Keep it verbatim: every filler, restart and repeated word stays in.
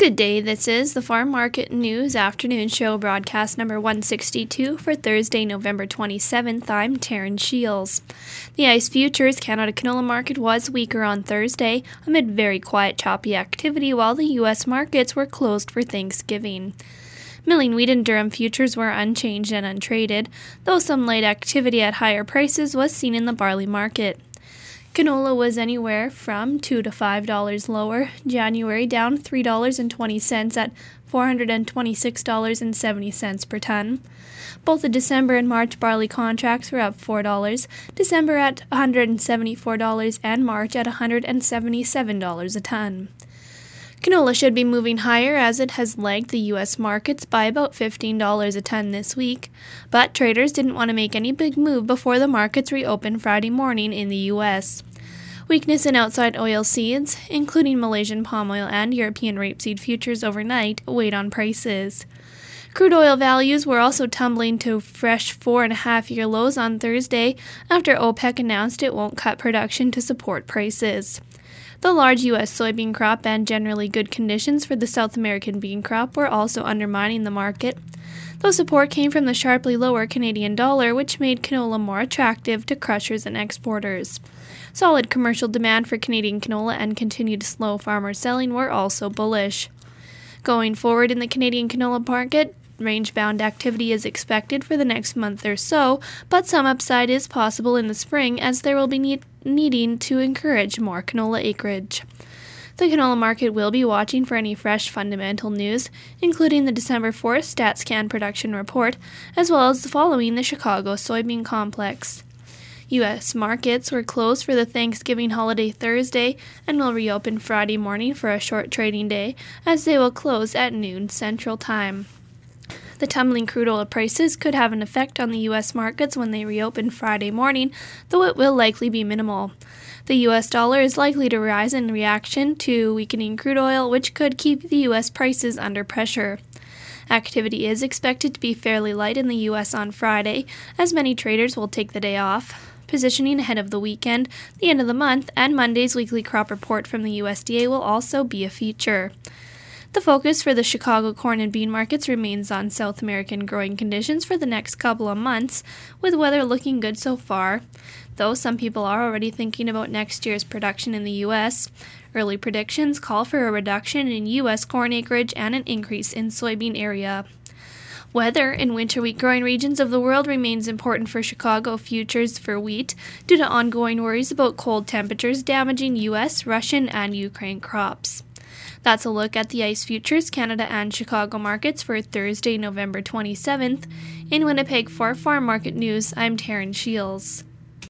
Good day, this is the Farm Market News Afternoon Show, broadcast number one sixty-two for Thursday, November twenty-seventh. I'm Taryn Shields. The ICE Futures Canada canola market was weaker on Thursday amid very quiet, choppy activity, while the U S markets were closed for Thanksgiving. Milling wheat and durum futures were unchanged and untraded, though some light activity at higher prices was seen in the barley market. Canola was anywhere from two to five dollars lower. January down three dollars and twenty cents at four hundred twenty-six dollars and seventy cents per ton. Both the December and March barley contracts were up four dollars, December at one hundred seventy-four dollars and March at one hundred seventy-seven dollars a ton. Canola should be moving higher as it has lagged the U S markets by about fifteen dollars a ton this week, but traders didn't want to make any big move before the markets reopened Friday morning in the U S. Weakness in outside oil seeds, including Malaysian palm oil and European rapeseed futures overnight, weighed on prices. Crude oil values were also tumbling to fresh four-and-a-half-year lows on Thursday after OPEC announced it won't cut production to support prices. The large U S soybean crop and generally good conditions for the South American bean crop were also undermining the market, though support came from the sharply lower Canadian dollar, which made canola more attractive to crushers and exporters. Solid commercial demand for Canadian canola and continued slow farmer selling were also bullish. Going forward in the Canadian canola market, range-bound activity is expected for the next month or so, but some upside is possible in the spring as there will be need- needing to encourage more canola acreage. The canola market will be watching for any fresh fundamental news, including the December fourth StatsCan production report, as well as following the Chicago soybean complex. U S markets were closed for the Thanksgiving holiday Thursday and will reopen Friday morning for a short trading day, as they will close at noon Central Time. The tumbling crude oil prices could have an effect on the U S markets when they reopen Friday morning, though it will likely be minimal. The U S dollar is likely to rise in reaction to weakening crude oil, which could keep the U S prices under pressure. Activity is expected to be fairly light in the U S on Friday, as many traders will take the day off. Positioning ahead of the weekend, the end of the month, and Monday's weekly crop report from the U S D A will also be a feature. The focus for the Chicago corn and bean markets remains on South American growing conditions for the next couple of months, with weather looking good so far, though some people are already thinking about next year's production in the U S. Early predictions call for a reduction in U S corn acreage and an increase in soybean area. Weather in winter wheat growing regions of the world remains important for Chicago futures for wheat due to ongoing worries about cold temperatures damaging U S, Russian, and Ukraine crops. That's a look at the ICE Futures Canada and Chicago markets for Thursday, November twenty-seventh. In Winnipeg for Farm Market News, I'm Taryn Shields.